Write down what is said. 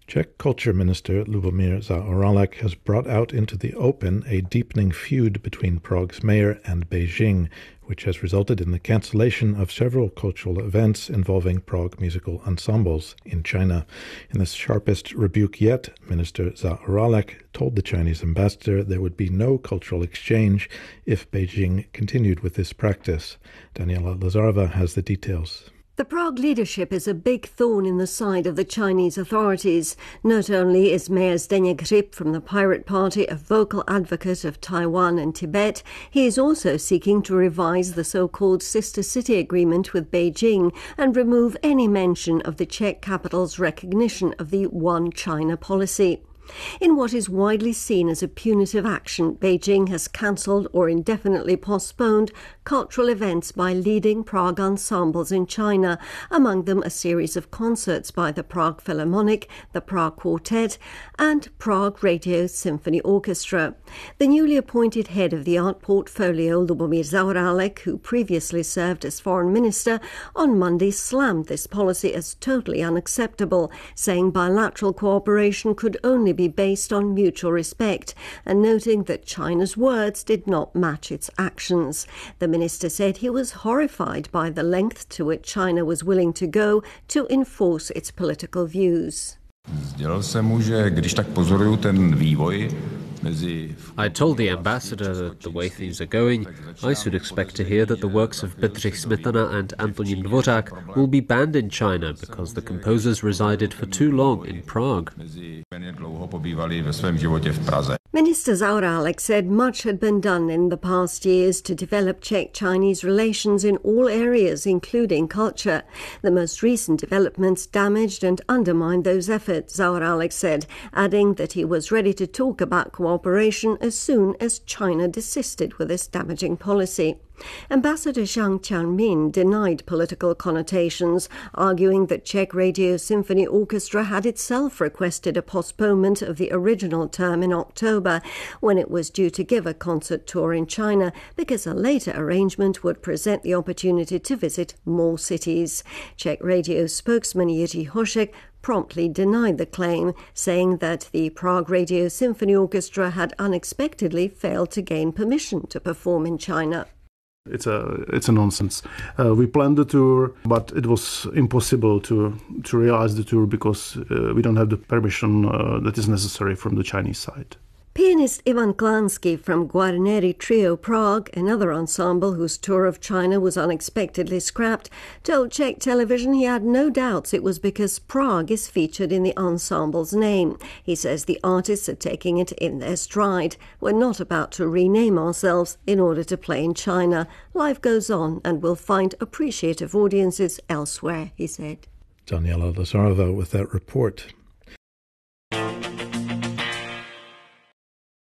Czech Culture Minister Lubomír Zaorálek has brought out into the open a deepening feud between Prague's mayor and Beijing, which has resulted in the cancellation of several cultural events involving Prague musical ensembles in China. In the sharpest rebuke yet, Minister Zaorálek told the Chinese ambassador there would be no cultural exchange if Beijing continued with this practice. Daniela Lazarova has the details. The Prague leadership is a big thorn in the side of the Chinese authorities. Not only is Mayor Zdeněk Hřib from the Pirate Party a vocal advocate of Taiwan and Tibet, he is also seeking to revise the so-called Sister City Agreement with Beijing and remove any mention of the Czech capital's recognition of the One China policy. In what is widely seen as a punitive action, Beijing has cancelled or indefinitely postponed cultural events by leading Prague ensembles in China, among them a series of concerts by the Prague Philharmonic, the Prague Quartet and Prague Radio Symphony Orchestra. The newly appointed head of the art portfolio, Lubomír Zaorálek, who previously served as foreign minister, on Monday slammed this policy as totally unacceptable, saying bilateral cooperation could only be based on mutual respect, and noting that China's words did not match its actions. The minister said he was horrified by the length to which China was willing to go to enforce its political views. I told the ambassador that the way things are going, I should expect to hear that the works of Bedřich Smetana and Antonín Dvořák will be banned in China because the composers resided for too long in Prague. Minister Zaorálek said much had been done in the past years to develop Czech-Chinese relations in all areas, including culture. The most recent developments damaged and undermined those efforts, Zaorálek said, adding that he was ready to talk about cooperation as soon as China desisted with this damaging policy. Ambassador Zhang Qianmin denied political connotations, arguing that Czech Radio Symphony Orchestra had itself requested a postponement of the original term in October, when it was due to give a concert tour in China, because a later arrangement would present the opportunity to visit more cities. Czech Radio spokesman Jiří Hošek promptly denied the claim, saying that the Prague Radio Symphony Orchestra had unexpectedly failed to gain permission to perform in China. It's a nonsense. We planned the tour, but it was impossible to realize the tour because we don't have the permission that is necessary from the Chinese side. Pianist Ivan Klansky from Guarneri Trio Prague, another ensemble whose tour of China was unexpectedly scrapped, told Czech television he had no doubts it was because Prague is featured in the ensemble's name. He says the artists are taking it in their stride. We're not about to rename ourselves in order to play in China. Life goes on and we'll find appreciative audiences elsewhere, he said. Daniela Lazarova with that report.